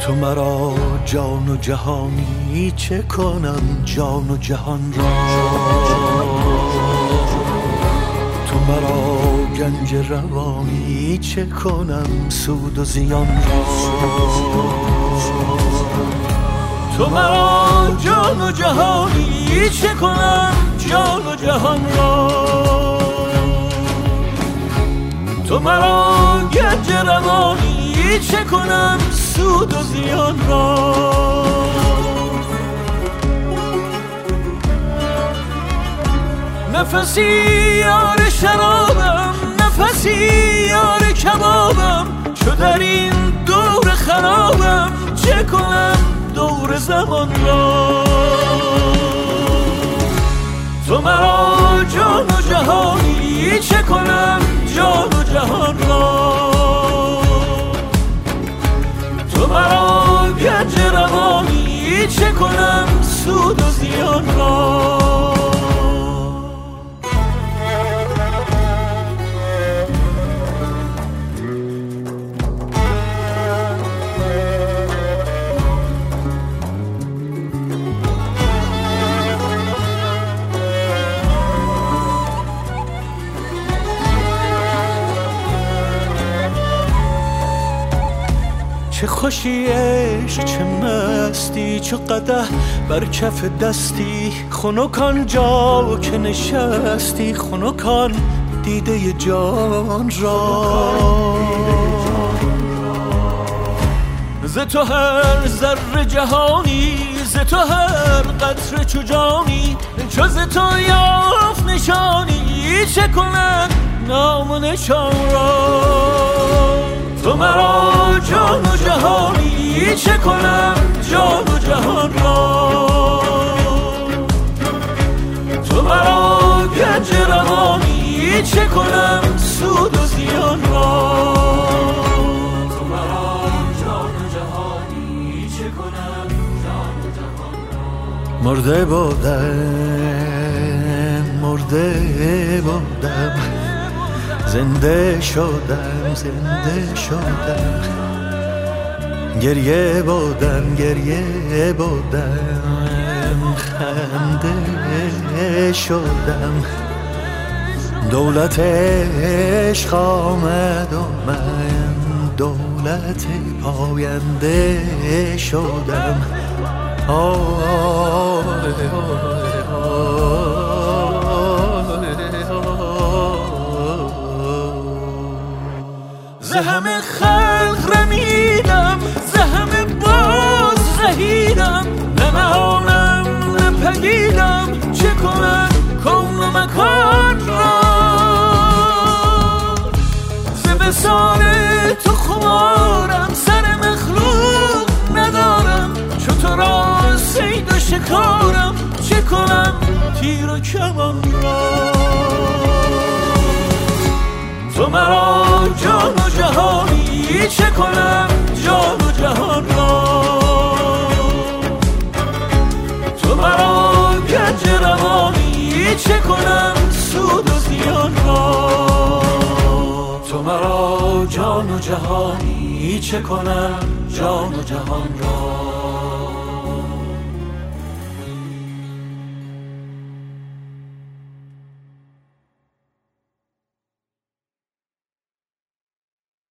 تو مرا جان و جهانی چه کنم جان و جهان را، تو مرا گنج روانی چه کنم سود و زیان را، تو مرا جان و جهانی چه کنم جان و جهان را، تو مرا گنج روانی چه کنم سود و زیان را. نفسی یار شرابم، نفسی یار کبابم، چو در این دور خرابم چه کنم دور زمان را، تو مرا جان و جهانی چه کنم جان و جهان را، تو مرا گنج روانی چه کنم سود و زیان را. چه خوشی عشق چه مستی، چه قدح بر کف دستی، خنک آنجا که نشستی، خنک آن دیده جان را، ز تو هر ذره جهانی، ز تو هر قطره چو جانی، چو ز تو یافت نشانی چه کنم نام و نشان را، تو مرا جان و جهانی چه کنم جان و جهان را، تو مرا گنج روانی چه کنم سود و زیان را، تو مرا جان و جهانی چه کنم جان و جهان را. مرده بودم زنده شدم، زنده شدم، گریه بودم خنده شدم، دولت عشق آمد و من دولت پاینده شدم. ز همه خلق رمیدم، ز همه باز زهیدم، نه نهانم نه پدیدم چه کنم کون و مکان را، ز وصال تو خمارم، سر مخلوق ندارم، چو تو را صید و شکارم چه کنم تیر و کمان را، تو مرا جان و جهانی چه کنم جان و جهان را، تو مرا گنج روانی چه کنم سود و زیان را، تو مرا جان و جهانی چه کنم جان و جهان را.